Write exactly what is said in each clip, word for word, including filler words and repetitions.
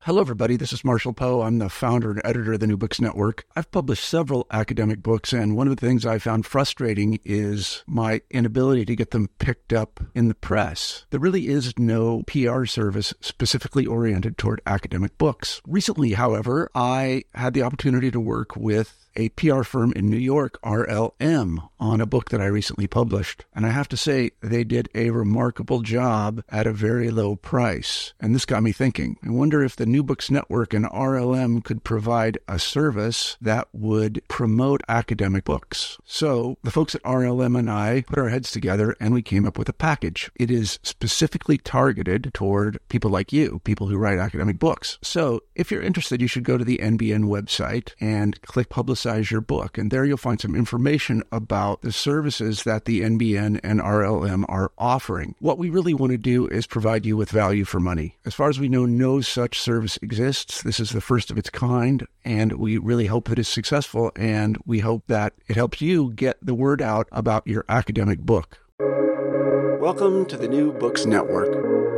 Hello, everybody. This is Marshall Poe. I'm the founder and editor of the New Books Network. I've published several academic books, and one of the things I found frustrating is my inability to get them picked up in the press. There really is no P R service specifically oriented toward academic books. Recently, however, I had the opportunity to work with a P R firm in New York, R L M, on a book that I recently published. And I have to say, they did a remarkable job at a very low price. And this got me thinking. I wonder if the New Books Network and R L M could provide a service that would promote academic books. So the folks at R L M and I put our heads together and we came up with a package. It is specifically targeted toward people like you, people who write academic books. So if you're interested, you should go to the N B N website and click Publicize your book. And there you'll find some information about the services that the N B N and R L M are offering. What we really want to do is provide you with value for money. As far as we know, no such service exists. This is the first of its kind, and we really hope that it's successful, and we hope that it helps you get the word out about your academic book. Welcome to the New Books Network.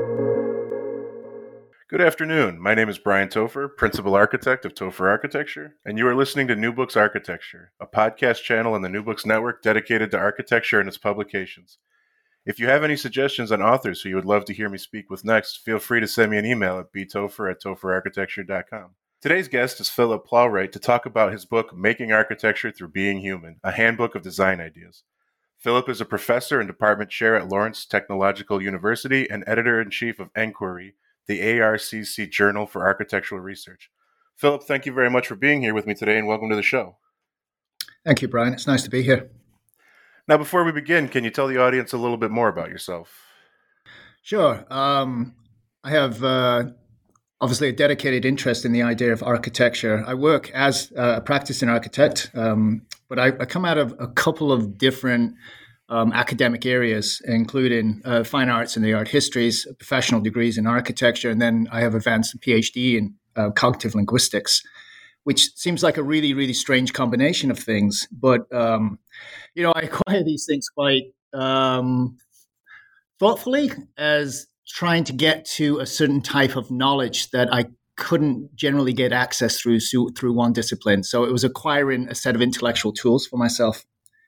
Good afternoon. My name is Brian Topher, Principal Architect of Topher Architecture, and you are listening to New Books Architecture, a podcast channel on the New Books Network dedicated to architecture and its publications. If you have any suggestions on authors who you would love to hear me speak with next, feel free to send me an email at b topher at topher architecture dot com. Today's guest is Philip Plowright to talk about his book, Making Architecture Through Being Human, a handbook of design ideas. Philip is a professor and department chair at Lawrence Technological University and editor-in-chief of Enquiry, the A R C C Journal for Architectural Research. Philip, thank you very much for being here with me today, and welcome to the show. Thank you, Brian. It's nice to be here. Now, before we begin, can you tell the audience a little bit more about yourself? Sure. Um, I have uh, obviously a dedicated interest in the idea of architecture. I work as a practicing architect, um, but I, I come out of a couple of different Um, academic areas, including uh, fine arts and the art histories, professional degrees in architecture, and then I have advanced a PhD in uh, cognitive linguistics, which seems like a really, really strange combination of things. But, um, you know, I acquire these things quite um, thoughtfully as trying to get to a certain type of knowledge that I couldn't generally get access through through one discipline. So it was acquiring a set of intellectual tools for myself.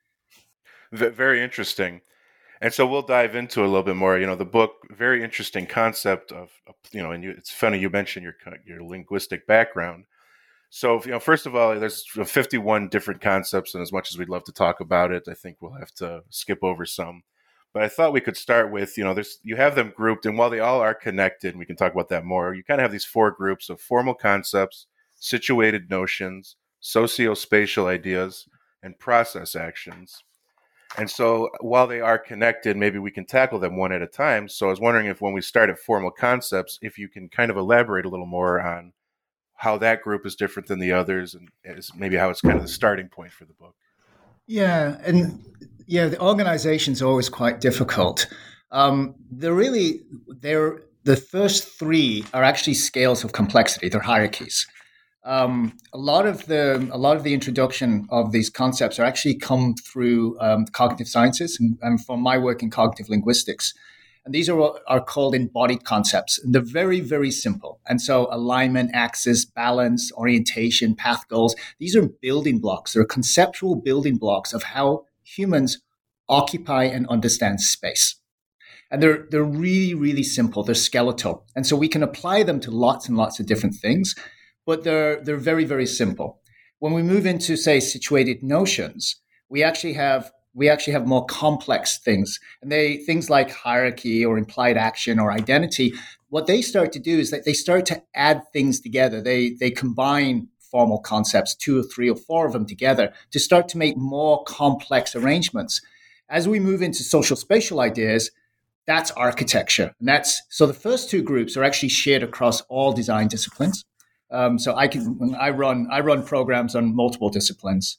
Very interesting. And so we'll dive into a little bit more. You know, the book, very interesting concept of, you know, and you, it's funny you mentioned your your linguistic background. So, you know, first of all, there's fifty-one different concepts, and as much as we'd love to talk about it, I think we'll have to skip over some. But I thought we could start with, you know, there's you have them grouped, and while they all are connected, and we can talk about that more, you kind of have these four groups of formal concepts, situated notions, socio-spatial ideas, and process actions. And so while they are connected, maybe we can tackle them one at a time. So I was wondering if when we start at formal concepts, if you can kind of elaborate a little more on how that group is different than the others and is maybe how it's kind of the starting point for the book. Yeah. And yeah, the organization's always quite difficult. Um, they're really, they're, the first three are actually scales of complexity. They're hierarchies. Um, a lot of the a lot of the introduction of these concepts are actually come through um, cognitive sciences and, and from my work in cognitive linguistics. And these are are called embodied concepts. And they're very, very simple. And so alignment, axis, balance, orientation, path goals, these are building blocks. They're conceptual building blocks of how humans occupy and understand space. And they're they're really, really simple. They're skeletal. And so we can apply them to lots and lots of different things. But they're they're very, very simple. When we move into, say, situated notions, we actually have we actually have more complex things. And they things like hierarchy or implied action or identity, what they start to do is that they start to add things together. They they combine formal concepts, two or three or four of them together to start to make more complex arrangements. As we move into social spatial ideas, that's architecture. And that's so the first two groups are actually shared across all design disciplines. Um, so I can I run I run programs on multiple disciplines.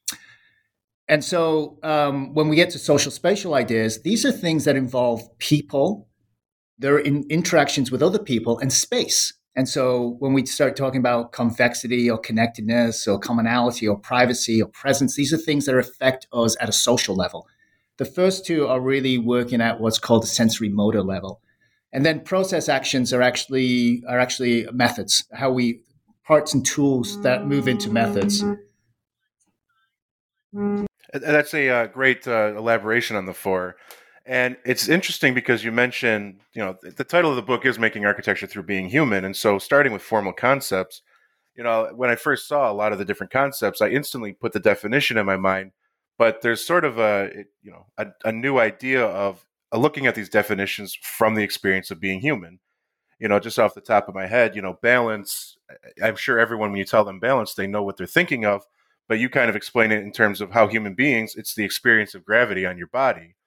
And so um, when we get to social spatial ideas, these are things that involve people, their in interactions with other people, and space. And so when we start talking about convexity or connectedness or commonality or privacy or presence, these are things that affect us at a social level. The first two are really working at what's called the sensory motor level. And then process actions are actually are actually methods, how we parts and tools that move into methods. That's a uh, great uh, elaboration on the four. And it's interesting because you mentioned, you know, the title of the book is Making Architecture Through Being Human. And so starting with formal concepts, you know, when I first saw a lot of the different concepts, I instantly put the definition in my mind. But there's sort of a, you know, a, a new idea of uh, looking at these definitions from the experience of being human. You know, just off the top of my head, you know, balance, I'm sure everyone, when you tell them balance, they know what they're thinking of. But you kind of explain it in terms of how human beings, it's the experience of gravity on your body.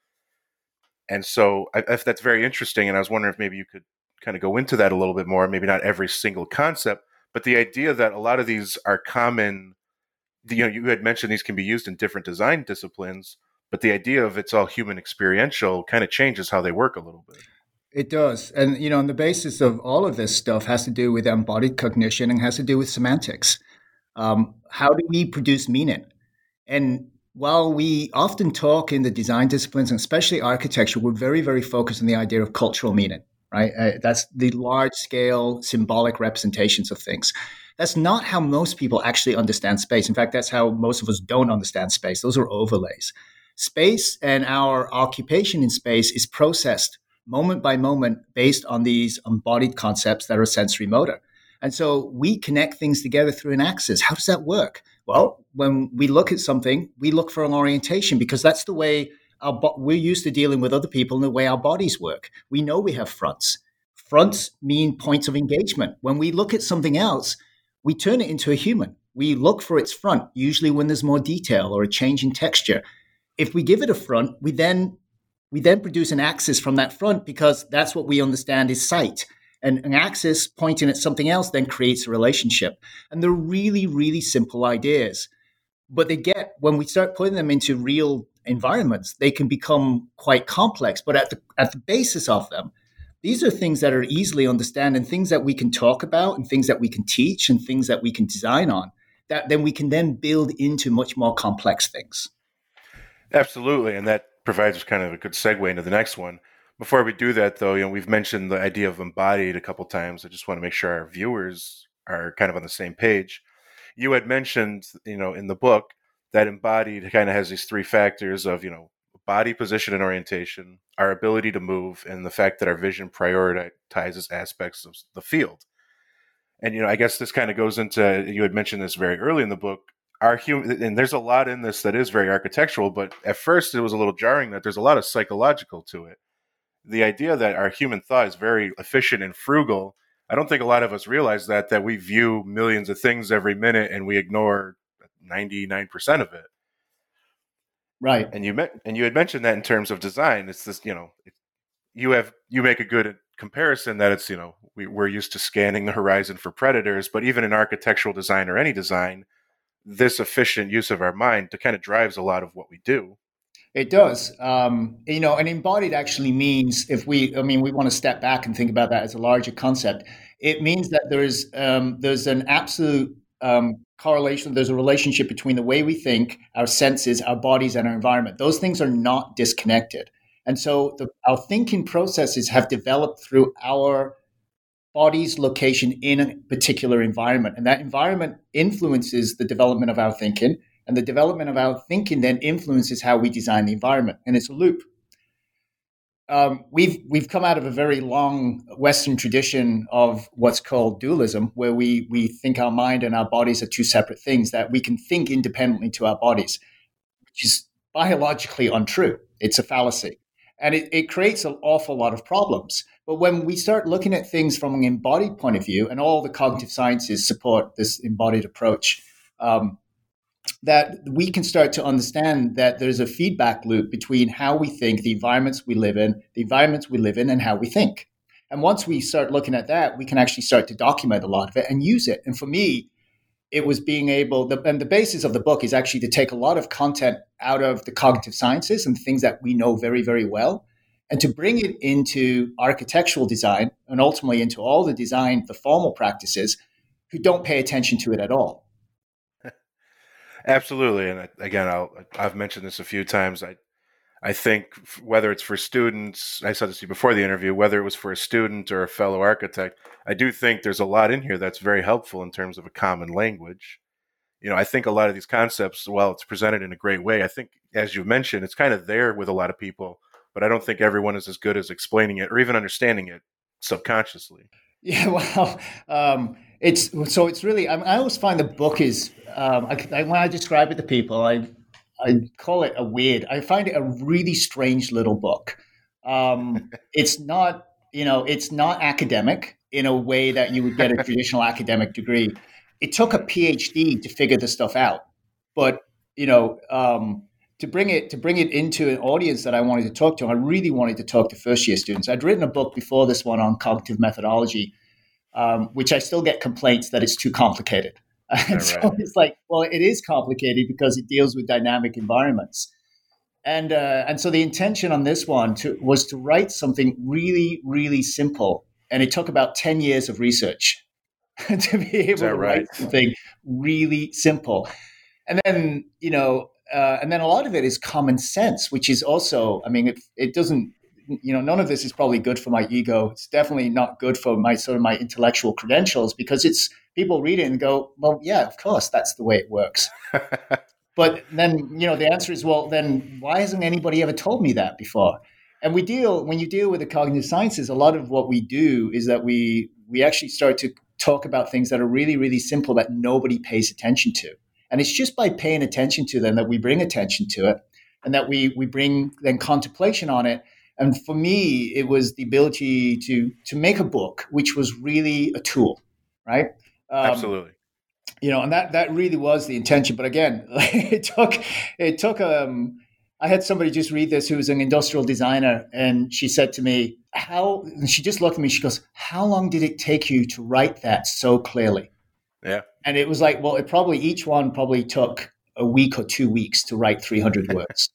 And so I, I, that's very interesting. And I was wondering if maybe you could kind of go into that a little bit more, maybe not every single concept, but the idea that a lot of these are common, you know, you had mentioned these can be used in different design disciplines, but the idea of it's all human experiential kind of changes how they work a little bit. It does. And, you know, and the basis of all of this stuff has to do with embodied cognition and has to do with semantics. Um, how do we produce meaning? And while we often talk in the design disciplines, and especially architecture, we're very, very focused on the idea of cultural meaning, right? Uh, that's the large scale symbolic representations of things. That's not how most people actually understand space. In fact, that's how most of us don't understand space. Those are overlays. Space and our occupation in space is processed moment by moment based on these embodied concepts that are sensory motor. And so we connect things together through an axis. How does that work? Well, when we look at something, we look for an orientation because that's the way our bo- we're used to dealing with other people and the way our bodies work. We know we have fronts. Fronts mean points of engagement. When we look at something else, we turn it into a human. We look for its front, usually when there's more detail or a change in texture. If we give it a front, we then we then produce an axis from that front because that's what we understand is sight. And an axis pointing at something else then creates a relationship. And they're really, really simple ideas. But they get, when we start putting them into real environments, they can become quite complex. But at the at the basis of them, these are things that are easily understood and things that we can talk about and things that we can teach and things that we can design on, that then we can then build into much more complex things. Absolutely. And that provides kind of a good segue into the next one. Before we do that, though, you know, we've mentioned the idea of embodied a couple times. I just want to make sure our viewers are kind of on the same page. You had mentioned, you know, in the book that embodied kind of has these three factors of, you know, body position and orientation, our ability to move, and the fact that our vision prioritizes aspects of the field. And, you know, I guess this kind of goes into, you had mentioned this very early in the book, our human, and there's a lot in this that is very architectural, but at first it was a little jarring that there's a lot of psychological to it. The idea that our human thought is very efficient and frugal, I don't think a lot of us realize that, that we view millions of things every minute and we ignore ninety-nine percent of it. Right. And you met, and you had mentioned that in terms of design, it's this, you know, it, you have, you make a good comparison that it's, you know, we, we're used to scanning the horizon for predators, but even in architectural design or any design, this efficient use of our mind to kind of drives a lot of what we do. It does. Um, you know, and embodied actually means, if we, I mean, we want to step back and think about that as a larger concept. It means that there's um, there's an absolute um, correlation. There's a relationship between the way we think, our senses, our bodies, and our environment. Those things are not disconnected. And so the, our thinking processes have developed through our body's location in a particular environment. And that environment influences the development of our thinking. And the development of our thinking then influences how we design the environment. And it's a loop. Um, we've we've come out of a very long Western tradition of what's called dualism, where we we think our mind and our bodies are two separate things, that we can think independently to our bodies, which is biologically untrue. It's a fallacy. And it, it creates an awful lot of problems. But when we start looking at things from an embodied point of view, and all the cognitive sciences support this embodied approach, um, that we can start to understand that there's a feedback loop between how we think, the environments we live in, the environments we live in, and how we think. And once we start looking at that, we can actually start to document a lot of it and use it. And for me, it was being able, the, and the basis of the book is actually to take a lot of content out of the cognitive sciences and things that we know very, very well, and to bring it into architectural design and ultimately into all the design, the formal practices, who don't pay attention to it at all. Absolutely. And again, I'll, I've mentioned this a few times. I, I think whether it's for students, I said this to you before the interview, whether it was for a student or a fellow architect, I do think there's a lot in here that's very helpful in terms of a common language. You know, I think a lot of these concepts, while it's presented in a great way, I think, as you mentioned, it's kind of there with a lot of people, but I don't think everyone is as good as explaining it or even understanding it subconsciously. Yeah, well, um, it's so it's really. I, I always find the book is um, I, I, when I describe it to people, I I call it a weird. I find it a really strange little book. Um, it's not, you know, it's not academic in a way that you would get a traditional academic degree. It took a PhD to figure this stuff out, but you know, um, to bring it to bring it into an audience that I wanted to talk to, I really wanted to talk to first year students. I'd written a book before this one on cognitive methodology, um, which I still get complaints that it's too complicated. And so right. It's like, well, it is complicated because it deals with dynamic environments. And uh, and so the intention on this one to, was to write something really, really simple. And it took about ten years of research to be able to right? write something really simple. And then, you know, uh, and then a lot of it is common sense, which is also, I mean, it, it doesn't, you know, none of this is probably good for my ego. It's definitely not good for my sort of my intellectual credentials, because it's people read it and go, well, yeah, of course, that's the way it works. But then, you know, the answer is, well, then why hasn't anybody ever told me that before? And we deal, when you deal with the cognitive sciences, a lot of what we do is that we we actually start to talk about things that are really, really simple that nobody pays attention to. And it's just by paying attention to them that we bring attention to it, and that we we bring then contemplation on it. And for me, it was the ability to to make a book, which was really a tool, right? Um, Absolutely. You know, and that that really was the intention. But again, it took it took. Um, I had somebody just read this who was an industrial designer, and she said to me, "How?" And she just looked at me. She goes, "How long did it take you to write that so clearly?" Yeah. And it was like, well, it probably each one probably took a week or two weeks to write three hundred words.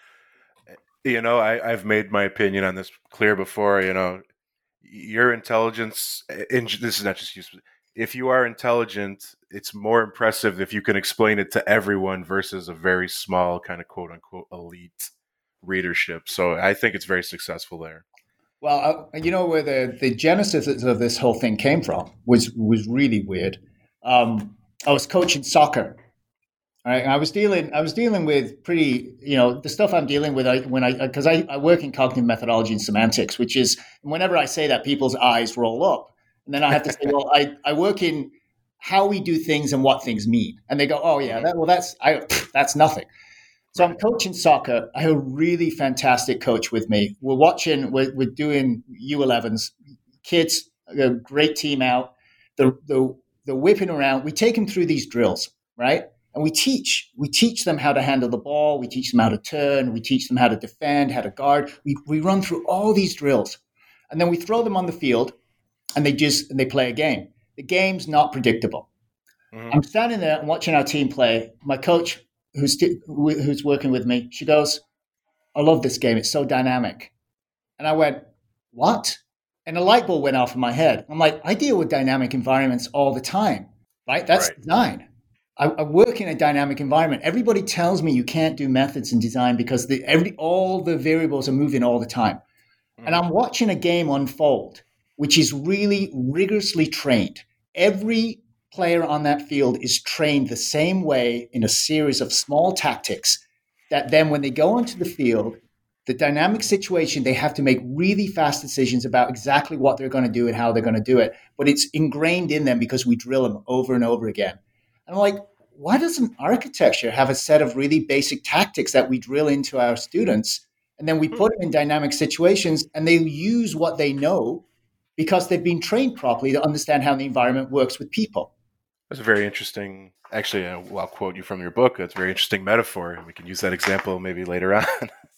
You know, I, I've made my opinion on this clear before. You know, your intelligence, and this is not just useful. If you are intelligent, it's more impressive if you can explain it to everyone versus a very small kind of quote unquote elite readership. So I think it's very successful there. Well, uh, you know, where the, the genesis of this whole thing came from was was really weird. Um, I was coaching soccer. Right? I was dealing. I was dealing with pretty, you know, the stuff I'm dealing with. I, when I, because I, I work in cognitive methodology and semantics, which is whenever I say that, people's eyes roll up, and then I have to say, well, I, I work in how we do things and what things mean, and they go, oh yeah, that, well that's I, that's nothing. So I'm coaching soccer. I have a really fantastic coach with me. We're watching. We're, we're doing U elevens, kids, a great team out. The the the whipping around. We take them through these drills, right? And we teach, we teach them how to handle the ball. We teach them how to turn. We teach them how to defend, how to guard. We we run through all these drills, and then we throw them on the field, and they just and they play a game. The game's not predictable. Mm-hmm. I'm standing there and watching our team play. My coach, who's st- who's working with me, she goes, "I love this game. It's so dynamic." And I went, "What?" And a light bulb went off in my head. I'm like, I deal with dynamic environments all the time, right? That's right. Design. I work in a dynamic environment. Everybody tells me you can't do methods in design because the, every, all the variables are moving all the time. Mm. And I'm watching a game unfold, which is really rigorously trained. Every player on that field is trained the same way in a series of small tactics that then when they go onto the field, the dynamic situation, they have to make really fast decisions about exactly what they're going to do and how they're going to do it. But it's ingrained in them because we drill them over and over again. And I'm like, why doesn't architecture have a set of really basic tactics that we drill into our students, and then we put them in dynamic situations and they use what they know because they've been trained properly to understand how the environment works with people? That's a very interesting, actually, uh, well, I'll quote you from your book. That's a very interesting metaphor. We can use that example maybe later on.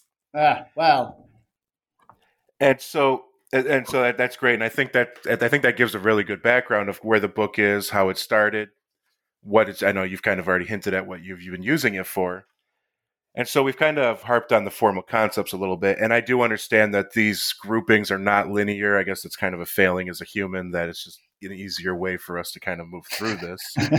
ah, well. And so, and so that, that's great. And I think that, I think that gives a really good background of where the book is, how it started. What it's, I know you've kind of already hinted at what you've, you've been using it for. And so we've kind of harped on the formal concepts a little bit. And I do understand that these groupings are not linear. I guess it's kind of a failing as a human that it's just an easier way for us to kind of move through this.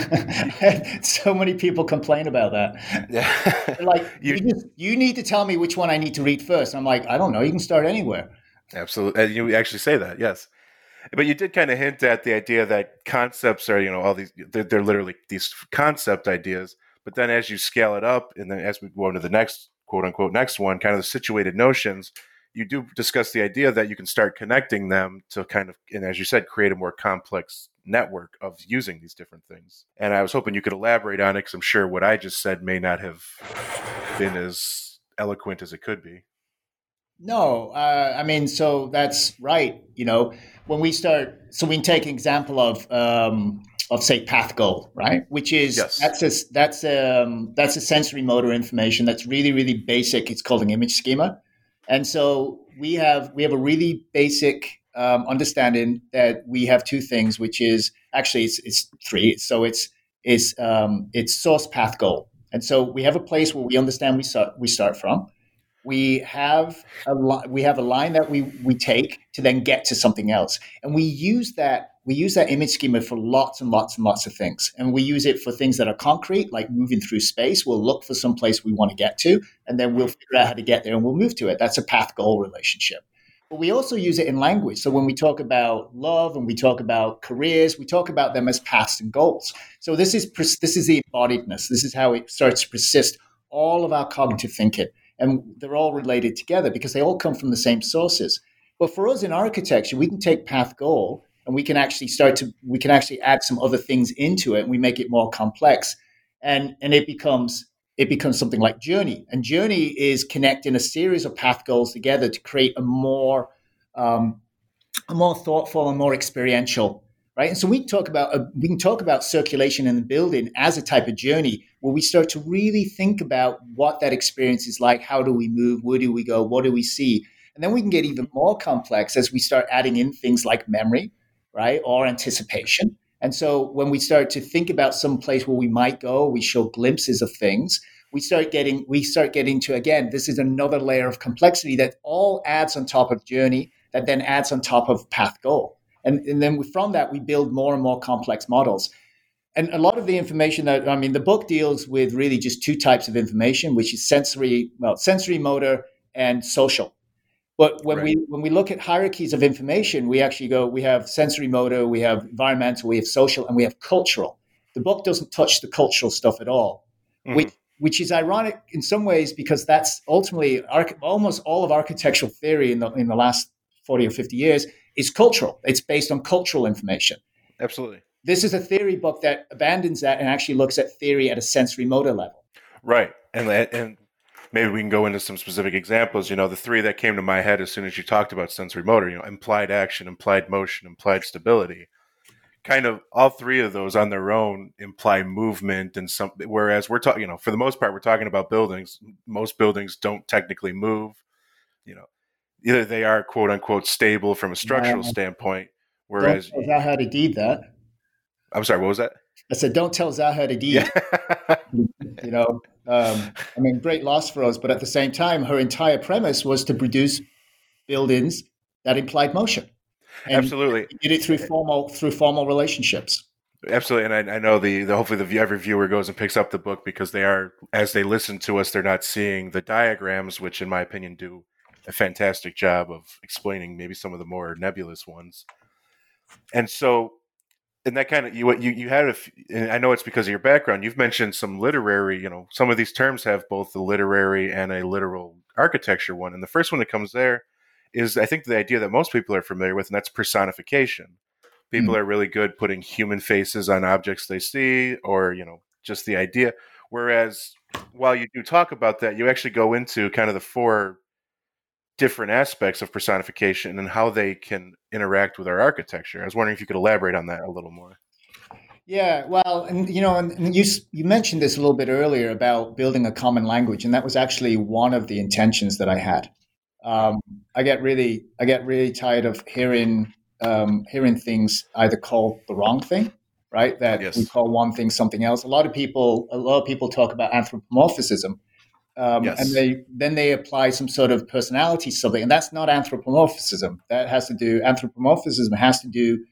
So many people complain about that. Yeah. They're like, you, you, just, you need to tell me which one I need to read first. I'm like, I don't know. You can start anywhere. Absolutely. And you actually say that, yes. But you did kind of hint at the idea that concepts are, you know, all these, they're, they're literally these concept ideas. But then as you scale it up, and then as we go into the next, quote unquote, next one, kind of the situated notions, you do discuss the idea that you can start connecting them to kind of, and as you said, create a more complex network of using these different things. And I was hoping you could elaborate on it, because I'm sure what I just said may not have been as eloquent as it could be. No, uh, I mean, so that's right. You know, when we start, so we can take an example of, um, of say, path goal, right? Which is, yes. that's a, that's um that's a sensory motor information that's really, really basic. It's called an image schema. And so we have, we have a really basic um, understanding that we have two things, which is actually it's, it's three. So it's, it's, um, it's source, path, goal. And so we have a place where we understand we start, we start from. We have a li- we have a line that we we take to then get to something else, and we use that we use that image schema for lots and lots and lots of things. And we use it for things that are concrete, like moving through space. We'll look for some place we want to get to, and then we'll figure out how to get there, and we'll move to it. That's a path-goal relationship. But we also use it in language. So when we talk about love and we talk about careers, we talk about them as paths and goals. So this is this is the embodiedness. This is how it starts to persist all of our cognitive thinking. And they're all related together because they all come from the same sources. But for us in architecture, we can take path goal and we can actually start to, we can actually add some other things into it, and we make it more complex. And, and it becomes, it becomes something like journey. And journey is connecting a series of path goals together to create a more, um, a more thoughtful and more experiential, right? And so we talk about, uh, we can talk about circulation in the building as a type of journey where we start to really think about what that experience is like. How do we move? Where do we go? What do we see? And then we can get even more complex as we start adding in things like memory, right? Or anticipation. And so when we start to think about some place where we might go, we show glimpses of things. We start getting, we start getting to, again, this is another layer of complexity that all adds on top of journey, that then adds on top of path goal. And, and then from that, we build more and more complex models. And a lot of the information that, I mean, the book deals with really just two types of information, which is sensory, well, sensory motor and social. But when right. we when we look at hierarchies of information, we actually go, we have sensory motor, we have environmental, we have social, and we have cultural. The book doesn't touch the cultural stuff at all, mm-hmm. which which is ironic in some ways because that's ultimately arch- almost all of architectural theory in the in the last forty or fifty years is cultural. It's based on cultural information. Absolutely. This is a theory book that abandons that and actually looks at theory at a sensory motor level. Right. And and maybe we can go into some specific examples. You know, the three that came to my head as soon as you talked about sensory motor, you know, implied action, implied motion, implied stability. Kind of all three of those on their own imply movement and some, whereas we're talking, you know, for the most part, we're talking about buildings. Most buildings don't technically move. You know, either they are quote unquote stable from a structural uh, standpoint, whereas don't tell Zaha Hadid that. I'm sorry, what was that? I said, don't tell Zaha Hadid. Yeah. You know, um, I mean, great loss for us, but at the same time, her entire premise was to produce buildings that implied motion. And absolutely, did it through formal through formal relationships. Absolutely, and I, I know the, the hopefully the every viewer goes and picks up the book because they are, as they listen to us, they're not seeing the diagrams, which in my opinion do a fantastic job of explaining maybe some of the more nebulous ones. And so, and that kind of you you you had a, and I know it's because of your background. You've mentioned some literary, you know, some of these terms have both the literary and a literal architecture one, and the first one that comes there is I think the idea that most people are familiar with, and that's personification. People mm. are really good putting human faces on objects they see, or, you know, just the idea. Whereas while you do talk about that, you actually go into kind of the four different aspects of personification and how they can interact with our architecture. I was wondering if you could elaborate on that a little more. Yeah, well, and you know, and you you mentioned this a little bit earlier about building a common language, and that was actually one of the intentions that I had. Um, I get really, I get really tired of hearing, um, hearing things either called the wrong thing, right? That yes. we call one thing something else. A lot of people, a lot of people talk about anthropomorphism, um, yes. and they then they apply some sort of personality something, and that's not anthropomorphism. That has to do anthropomorphism has to do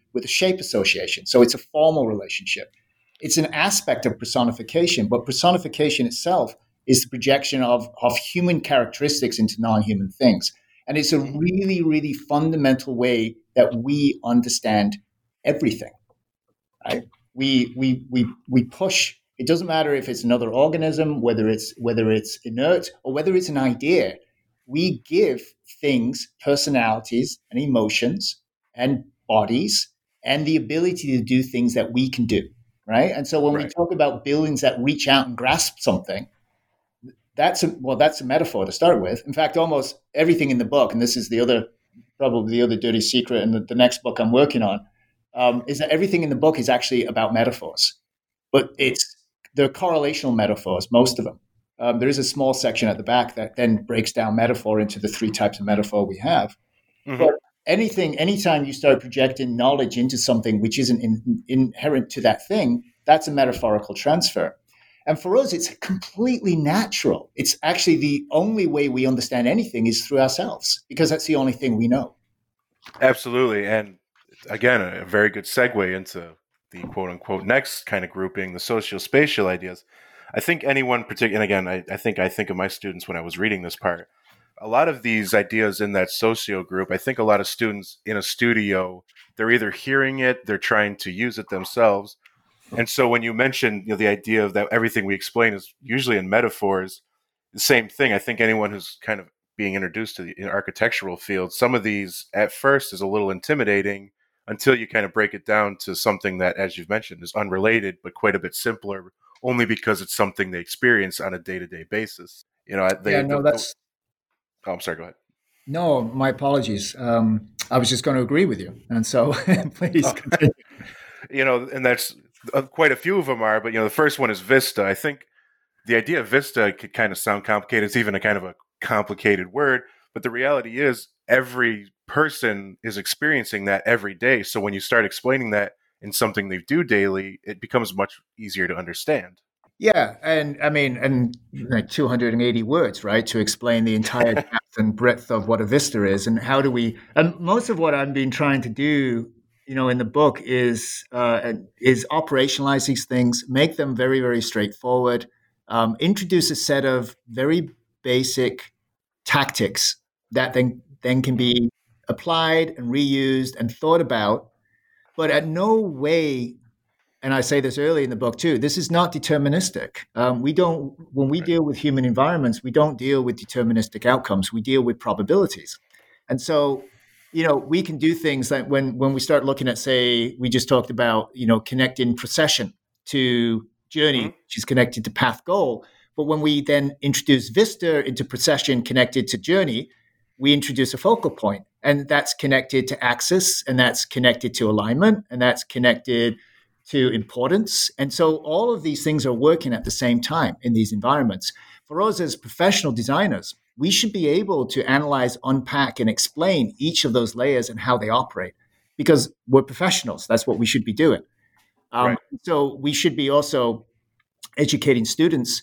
with a shape association. So it's a formal relationship. It's an aspect of personification, but personification itself is the projection of, of human characteristics into non-human things. And it's a really, really fundamental way that we understand everything, right? We, we, we, we push, it doesn't matter if it's another organism, whether it's, whether it's inert or whether it's an idea. We give things personalities and emotions and bodies and the ability to do things that we can do, right? And so when right. we talk about buildings that reach out and grasp something, that's a, well, that's a metaphor to start with. In fact, almost everything in the book, and this is the other, probably the other dirty secret in the, the next book I'm working on, um, is that everything in the book is actually about metaphors. But it's, they're correlational metaphors, most of them. Um, there is a small section at the back that then breaks down metaphor into the three types of metaphor we have. Mm-hmm. But anything, anytime you start projecting knowledge into something which isn't in, inherent to that thing, that's a metaphorical transfer. And for us, it's completely natural. It's actually the only way we understand anything is through ourselves, because that's the only thing we know. Absolutely. And again, a very good segue into the quote unquote next kind of grouping, the sociospatial ideas. I think anyone particular, and again, I, I think I think of my students when I was reading this part, a lot of these ideas in that socio group, I think a lot of students in a studio, they're either hearing it, they're trying to use it themselves. And so when you mentioned, you know, the idea of that everything we explain is usually in metaphors, the same thing. I think anyone who's kind of being introduced to the architectural field, some of these at first is a little intimidating until you kind of break it down to something that, as you've mentioned, is unrelated, but quite a bit simpler, only because it's something they experience on a day-to-day basis. You know, they, yeah, no, the, that's. Oh, I'm sorry. Go ahead. No, my apologies. Um, I was just going to agree with you, and so please oh. continue. You know, and that's uh, quite a few of them are. But you know, the first one is Vista. I think the idea of Vista could kind of sound complicated. It's even a kind of a complicated word, but the reality is every person is experiencing that every day. So when you start explaining that in something they do daily, it becomes much easier to understand. Yeah, and I mean, and like two hundred eighty words, right, to explain the entire depth and breadth of what a vista is, and how do we? And most of what I've been trying to do, you know, in the book is uh, is operationalize these things, make them very, very straightforward, um, introduce a set of very basic tactics that then then can be applied and reused and thought about, but at no way. And I say this early in the book too, this is not deterministic. Um, we don't, when we deal with human environments, we don't deal with deterministic outcomes. We deal with probabilities. And so, you know, we can do things like when, when we start looking at, say, we just talked about, you know, connecting procession to journey, mm-hmm. which is connected to path goal. But when we then introduce Vista into procession connected to journey, we introduce a focal point, and that's connected to axis, and that's connected to alignment, and that's connected to importance. And so all of these things are working at the same time in these environments. For us as professional designers, we should be able to analyze, unpack, and explain each of those layers and how they operate, because we're professionals. That's what we should be doing. Um, right. So we should be also educating students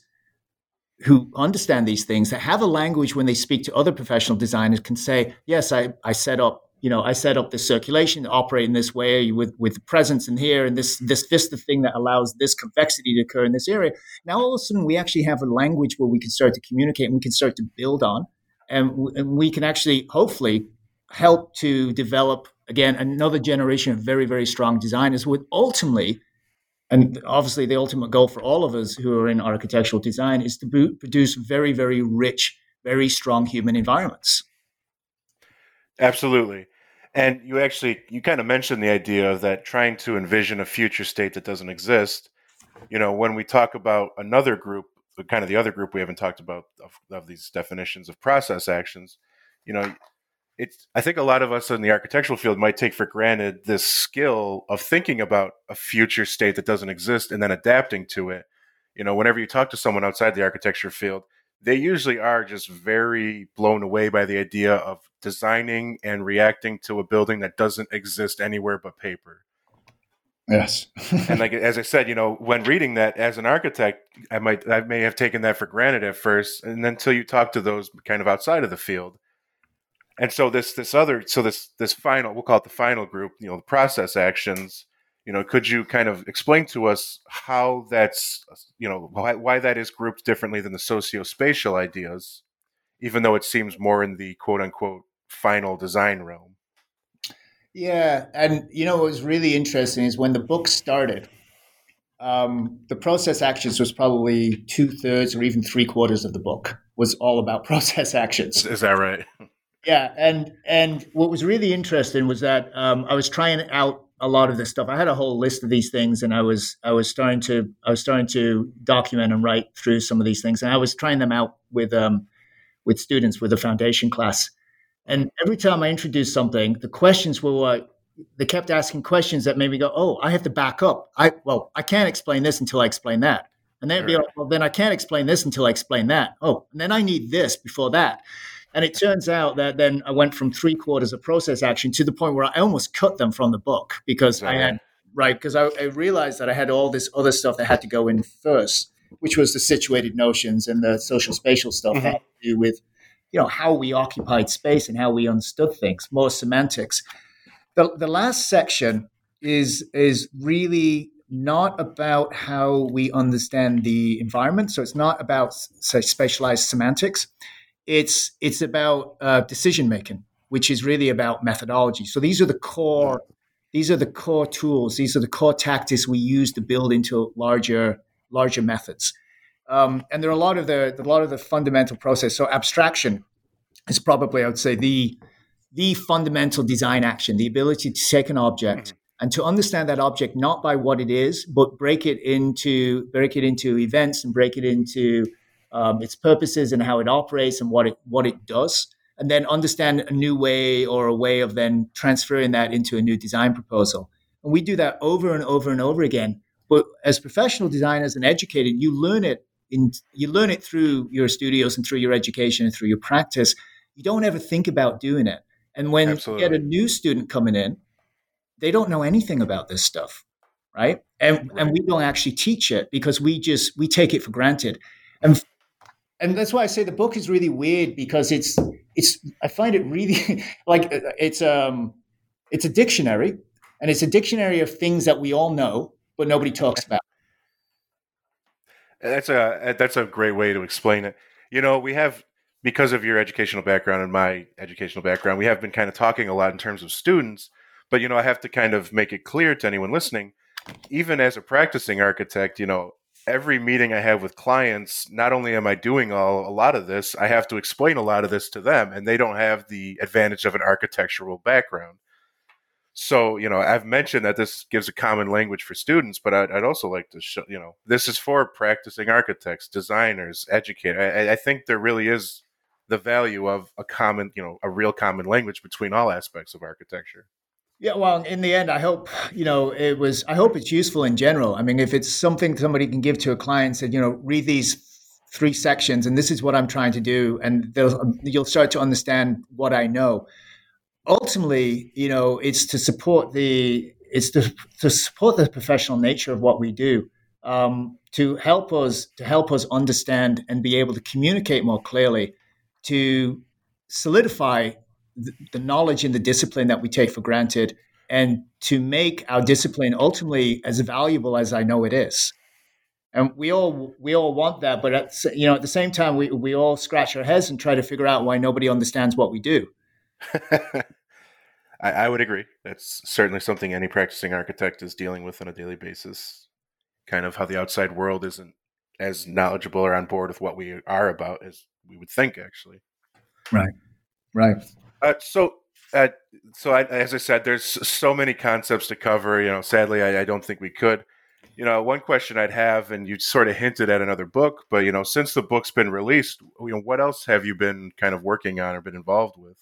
who understand these things, that have a language when they speak to other professional designers, can say, yes, I, I set up You know, I set up this circulation to operate in this way with, with the presence in here and this this Vista thing that allows this convexity to occur in this area. Now, all of a sudden, we actually have a language where we can start to communicate and we can start to build on. And, and we can actually, hopefully, help to develop, again, another generation of very, very strong designers with ultimately, and obviously the ultimate goal for all of us who are in architectural design is to produce very, very rich, very strong human environments. Absolutely. And you actually, you kind of mentioned the idea of that trying to envision a future state that doesn't exist. You know, when we talk about another group, kind of the other group we haven't talked about of, of these definitions of process actions, you know, it's, I think a lot of us in the architectural field might take for granted this skill of thinking about a future state that doesn't exist and then adapting to it. You know, whenever you talk to someone outside the architecture field, they usually are just very blown away by the idea of designing and reacting to a building that doesn't exist anywhere but paper. Yes. And like, as I said, you know, when reading that as an architect, I might, I may have taken that for granted at first. And then until you talk to those kind of outside of the field. And so this this other so this this final, we'll call it the final group, you know, the process actions. You know, could you kind of explain to us how that's, you know, why, why that is grouped differently than the socio-spatial ideas, even though it seems more in the quote unquote final design realm? Yeah, and you know what was really interesting is when the book started, um, the process actions was probably two thirds or even three quarters of the book was all about process actions. Is, is that right? Yeah, and and what was really interesting was that um, I was trying out a lot of this stuff. I had a whole list of these things, and I was I was starting to I was starting to document and write through some of these things, and I was trying them out with um, with students with a foundation class. And every time I introduced something, the questions were what they kept asking questions that made me go, "Oh, I have to back up. I well, I can't explain this until I explain that." And they'd be like, "Well, then I can't explain this until I explain that." Oh, and then I need this before that. And it turns out that then I went from three quarters of process action to the point where I almost cut them from the book because I had, right, because I, I realized that I had all this other stuff that had to go in first, which was the situated notions and the social spatial stuff mm-hmm. that had to do with, you know, how we occupied space and how we understood things, more semantics. The, the last section is is really not about how we understand the environment. So it's not about, say, spatialized semantics. It's it's about uh, decision making, which is really about methodology. So these are the core these are the core tools. These are the core tactics we use to build into larger larger methods. Um, and there are a lot of the a lot of the fundamental process. So abstraction is probably, I would say, the the fundamental design action, the ability to take an object mm-hmm. and to understand that object not by what it is, but break it into break it into events and break it into Um, its purposes and how it operates and what it what it does, and then understand a new way or a way of then transferring that into a new design proposal. And we do that over and over and over again. But as professional designers and educated, you learn it in you learn it through your studios and through your education and through your practice. You don't ever think about doing it. And when Absolutely. you get a new student coming in, they don't know anything about this stuff, right? And right. and we don't actually teach it because we just we take it for granted. And And that's why I say the book is really weird because it's it's I find it really like it's um it's a dictionary, and it's a dictionary of things that we all know but nobody talks about. That's a that's a great way to explain it. You know, we have, because of your educational background and my educational background, we have been kind of talking a lot in terms of students, but you know, I have to kind of make it clear to anyone listening, even as a practicing architect, you know, every meeting I have with clients, not only am I doing all, a lot of this, I have to explain a lot of this to them, and they don't have the advantage of an architectural background. So, you know, I've mentioned that this gives a common language for students, but I'd, I'd also like to show, you know, this is for practicing architects, designers, educators. I, I think there really is the value of a common, you know, a real common language between all aspects of architecture. Yeah, well, in the end, I hope, you know, it was, I hope it's useful in general. I mean, if it's something somebody can give to a client and say, you know, read these three sections and this is what I'm trying to do, and they'll, you'll start to understand what I know. Ultimately, you know, it's to support the, it's to, to support the professional nature of what we do, um, to help us, to help us understand and be able to communicate more clearly, to solidify the knowledge and the discipline that we take for granted, and to make our discipline ultimately as valuable as I know it is. And we all we all want that, but at, you know, at the same time, we we all scratch our heads and try to figure out why nobody understands what we do. I, I would agree. That's certainly something any practicing architect is dealing with on a daily basis. Kind of how the outside world isn't as knowledgeable or on board with what we are about as we would think, actually. Right. Right. Uh, so, uh, so I, as I said, there's so many concepts to cover. You know, sadly, I, I don't think we could. You know, one question I'd have, and you sort of hinted at another book, but you know, since the book's been released, you know, what else have you been kind of working on or been involved with?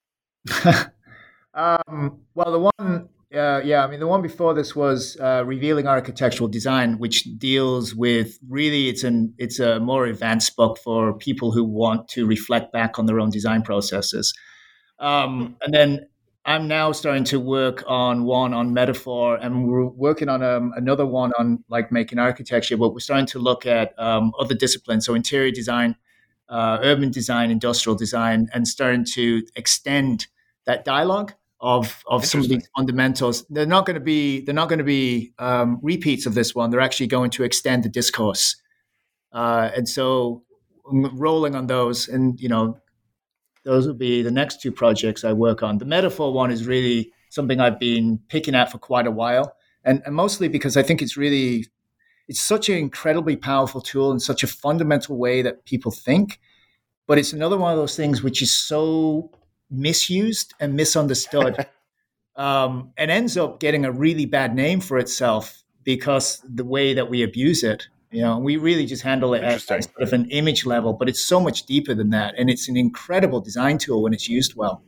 um, well, the one, uh, yeah, I mean, the one before this was uh, Revealing Architectural Design, which deals with really, it's an it's a more advanced book for people who want to reflect back on their own design processes. Um, and then I'm now starting to work on one on metaphor, and we're working on um, another one on like making architecture, but we're starting to look at um, other disciplines. So interior design, uh, urban design, industrial design, and starting to extend that dialogue of of some of these fundamentals. They're not going to be they're not going to be um, repeats of this one. They're actually going to extend the discourse, uh, and so I'm rolling on those, and you know, those will be the next two projects I work on. The metaphor one is really something I've been picking at for quite a while, and, and mostly because I think it's really it's such an incredibly powerful tool in such a fundamental way that people think. But it's another one of those things which is so misused and misunderstood, um, and ends up getting a really bad name for itself because the way that we abuse it. You know, we really just handle it at, at sort of an image level, but it's so much deeper than that, and it's an incredible design tool when it's used well.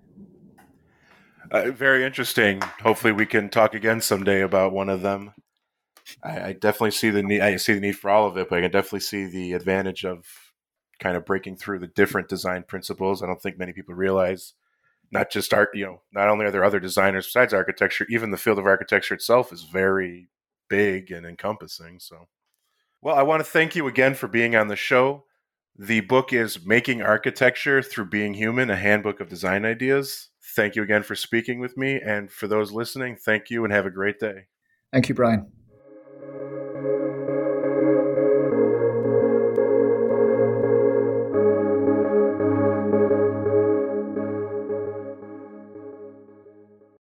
Uh, very interesting. Hopefully, we can talk again someday about one of them. I, I definitely see the need. I see the need for all of it, but I can definitely see the advantage of kind of breaking through the different design principles. I don't think many people realize. Not just art, you know, not only are there other designers besides architecture, even the field of architecture itself is very big and encompassing. So, well, I want to thank you again for being on the show. The book is Making Architecture Through Being Human, a handbook of design ideas. Thank you again for speaking with me. And for those listening, thank you and have a great day. Thank you, Brian.